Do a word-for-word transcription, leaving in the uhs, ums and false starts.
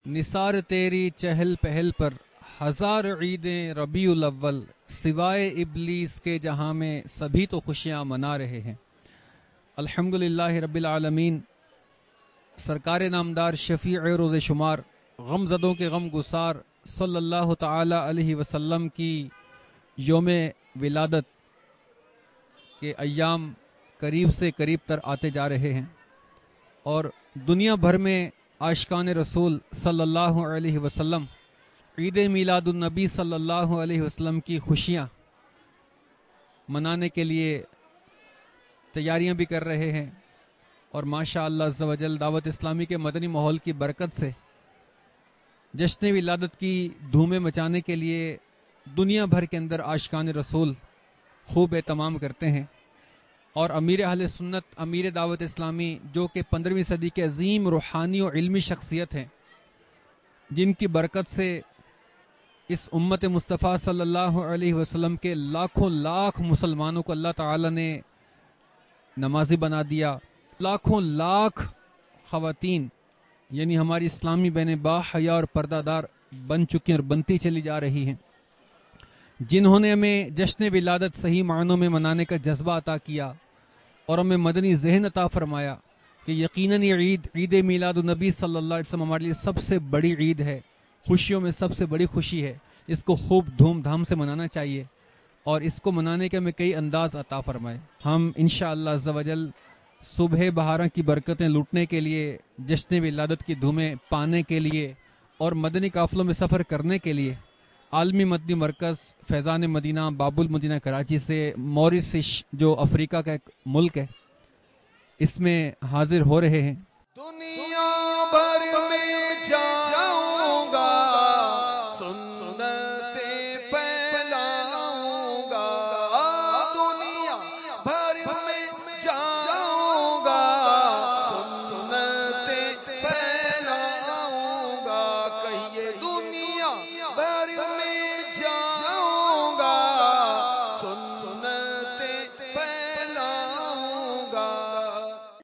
نثار تیری چہل پہل پر ہزار عیدیں ربیع الاول، سوائے ابلیس کے جہاں میں سبھی تو خوشیاں منا رہے ہیں۔ الحمدللہ رب العالمین، سرکار نامدار شفیع روز شمار، غم زدوں کے غم گسار صلی اللہ تعالی علیہ وسلم کی یوم ولادت کے ایام قریب سے قریب تر آتے جا رہے ہیں، اور دنیا بھر میں عاشقان رسول صلی اللہ علیہ وسلم عید میلاد النبی صلی اللہ علیہ وسلم کی خوشیاں منانے کے لیے تیاریاں بھی کر رہے ہیں، اور ماشاء اللہ عز و جل دعوت اسلامی کے مدنی ماحول کی برکت سے جشن ولادت کی دھومیں مچانے کے لیے دنیا بھر کے اندر عاشقان رسول خوب اہتمام کرتے ہیں۔ اور امیر اہل سنت، امیر دعوت اسلامی، جو کہ پندرہویں صدی کے عظیم روحانی و علمی شخصیت ہیں، جن کی برکت سے اس امت مصطفیٰ صلی اللہ علیہ وسلم کے لاکھوں لاکھ مسلمانوں کو اللہ تعالی نے نمازی بنا دیا، لاکھوں لاکھ خواتین یعنی ہماری اسلامی بہنیں با حیا اور پردہ دار بن چکی اور بنتی چلی جا رہی ہیں، جنہوں نے ہمیں جشن ولادت صحیح معنوں میں منانے کا جذبہ عطا کیا اور ہمیں مدنی ذہن عطا فرمایا کہ یقیناً یہ عید عید میلاد النبی صلی اللہ علیہ وسلم ہمارے لیے سب سے بڑی عید ہے، خوشیوں میں سب سے بڑی خوشی ہے، اس کو خوب دھوم دھام سے منانا چاہیے، اور اس کو منانے کے ہمیں کئی انداز عطا فرمائے۔ ہم انشاءاللہ عز و جل صبح بہاراں کی برکتیں لوٹنے کے لیے، جشن ولادت کی دھومیں پانے کے لیے اور مدنی قافلوں میں سفر کرنے کے لیے عالمی مدنی مرکز فیضان مدینہ باب المدینہ کراچی سے موریشس، جو افریقہ کا ایک ملک ہے، اس میں حاضر ہو رہے ہیں۔